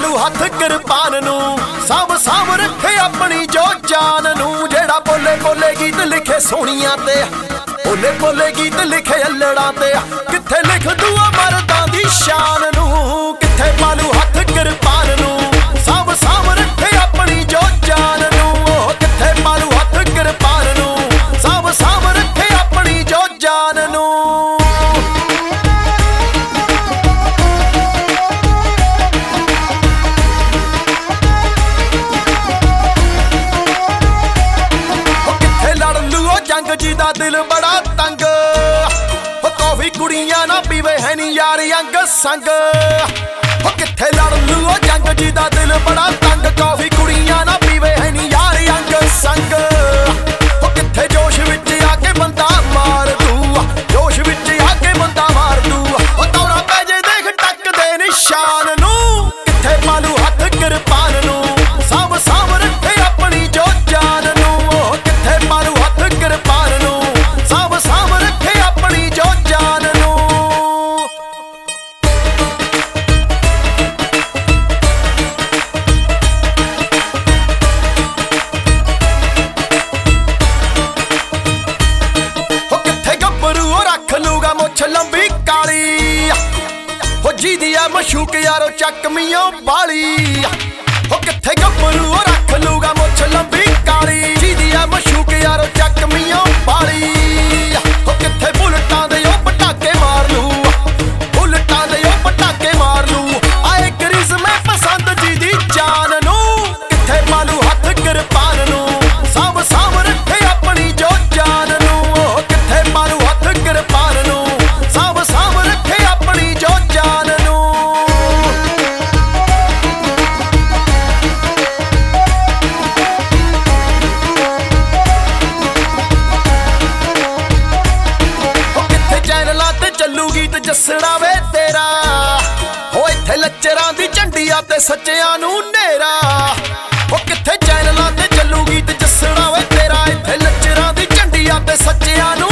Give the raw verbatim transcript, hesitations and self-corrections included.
ਪਾਲੂ ਹੱਥ ਕਿਰਪਾਨ ਨੂੰ ਸਾਂਭ ਸਾਂਭ ਰੱਖੇ ਆਪਣੀ ਜੋ ਜਾਨ ਨੂੰ ਜਿਹੜਾ ਬੋਲੇ ਬੋਲੇ ਗੀਤ ਲਿਖੇ ਸੋਹਣੀਆਂ ਤੇ ਬੋਲੇ ਬੋਲੇ ਗੀਤ ਲਿਖੇ ਅਲੜਾਂ ਤੇ ਕਿੱਥੇ ਲਿਖ ਦੂਆ ਮਰਦਾਂ ਦੀ ਸ਼ਾਨ ਨੂੰ ਕਿੱਥੇ ਪਾਲੂ ਹੱਥ ਕਿਰਪਾਨ ਨੂੰ ਸਾਂਭ ਸਾਂਭ ਰੱਖੇ ਆਪਣੀ ਜੋ ਜਾਨ ਨੂੰ ਉਹ ਕਿੱਥੇ ਪਾਲੂ ਹੱਥ ਕਿਰਪਾਨ ਨੂੰ ਸਾਂਭ ਸਾਂਭ ਰੱਖੇ ਆਪਣੀ ਜੋ ਜਾਨ ਨੂੰ ਜੰਗ ਜੀ ਦਾ ਦਿਲ ਬੜਾ ਤੰਗ ਹੋ ਕਾਫੀ ਕੁੜੀਆਂ ਨਾ ਪੀਵੇ ਹੈ ਨੀ ਯਾਰ ਅੰਗ ਸੰਗ ਹੋ ਕਿੱਥੇ ਲੜ ਲੂ ਉਹ ਜੰਗ ਜੀ ਦਾ ਦਿਲ ਬੜਾ ਤੰਗ ਕਾਫੀ ਕੁੜੀਆਂ ਨਾ ਪੀਵੇ ਹੈ ਨੀ ਯਾਰ ਅੰਗ ਸੰਗ ਹੋ ਕਿੱਥੇ ਜੋਸ਼ ਵਿੱਚ ਆ ਕੇ ਬੰਦਾ ਮਾਰ ਦੂ ਜੋਸ਼ ਵਿੱਚ ਆ ਕੇ ਬੰਦਾ ਮਾਰ ਦੂ ਉਹ ਦੌੜਾ ਪੈ ਜੇ ਦੇਖ ਟੱਕ ਦੇ ਨਿਸ਼ਾਨ ਨੂੰ ਕਿੱਥੇ ਪਾਲੂ ਹੱਥ ਕਿਰਪਾਨ ਨੂੰ ਸਾਂਭ ਸਾਂਭ ਰੱਖੇ ਆਪਣੀ ਜੋ ਜਾਨ ਨੂੰ ਉਹ ਕਿੱਥੇ ਪਾਲੂ ਕਿਰਪਾਨ ਨੂੰ ਸਾਂਭ ਸਾਂਭ ਰੱਖੇ ਆਪਣੀ ਜੋ ਜਾਨ ਨੂੰ ਹੋ ਕਿੱਥੇ ਗੱਭਰੂ ਉਹ ਰੱਖ ਲੂਗਾ ਮੁੱਛ ਲੰਬੀ ਕਾਲੀ ਹੋ ਜਿਹਦੀ ਆ ਮਸ਼ੂਕ ਯਾਰੋ ਚੱਕਮੀਓ ਬਾਲੀ ਹੋ ਕਿੱਥੇ ਗੱਭਰੂ ਉਹ ਰੱਖ ਲੂਗਾ ਮੁੱਛ ਲੰਬੀ ਕਾਲੀ ਜਿਹਦੀ ਆ ਮਸ਼ੂਕ ਯਾਰੋ ਚੱਕਮੀਓ ਬਾਲੀ ਹੋ ਕਿੱਥੇ ਬੁਲਟਾਂ ਦੇ ਉਹ ਪਟਾਕੇ ਮਾਰ ਲੂ ਬੁਲਟਾਂ ਦੇ ਉਹ ਪਟਾਕੇ ਮਾਰ ਲੂ ਆਏ ਕਰਿਜ਼ਮੇ ਪਸੰਦ ਜੀ ਦੀ ਜਾਨ ਨੂੰ ਕਿੱਥੇ ਪਾਲੂ ਹੱਥ ਕਿਰਪਾਨ ਨੂੰ ਸਾਂਭ ਸਾਂਭ ਰੱਖੇ ਆਪਣੀ ਜੋ ਜਾਨ ਨੂੰ ਉਹ ਕਿੱਥੇ ਪਾਲੂ ਹੱਥ ਕਿਰਪਾਨ ਨੂੰ ਸਾਂਭ ਸਾਂਭ ਰੱਖੇ ਆਪਣੀ ਜੋ ਜਾਨ ਨੂੰ ਚੱਲੂਗੀ ਤੇ ਜੱਸੜਾ ਵੇ ਤੇਰਾ ਹੋ ਇੱਥੇ ਲੱਚਰਾਂ ਦੀ ਝੰਡੀਆਂ ਤੇ ਸੱਚਿਆਂ ਨੂੰ ਨੇਰਾ ਹੋ ਕਿੱਥੇ ਚੈਨਲਾਂ ਤੇ ਚੱਲੂਗੀ ਤੇ ਜੱਸੜਾ ਵੇ ਤੇਰਾ ਇੱਥੇ ਲੱਚਰਾਂ ਦੀ ਝੰਡੀਆਂ ਤੇ ਸੱਚਿਆਂ ਨੂੰ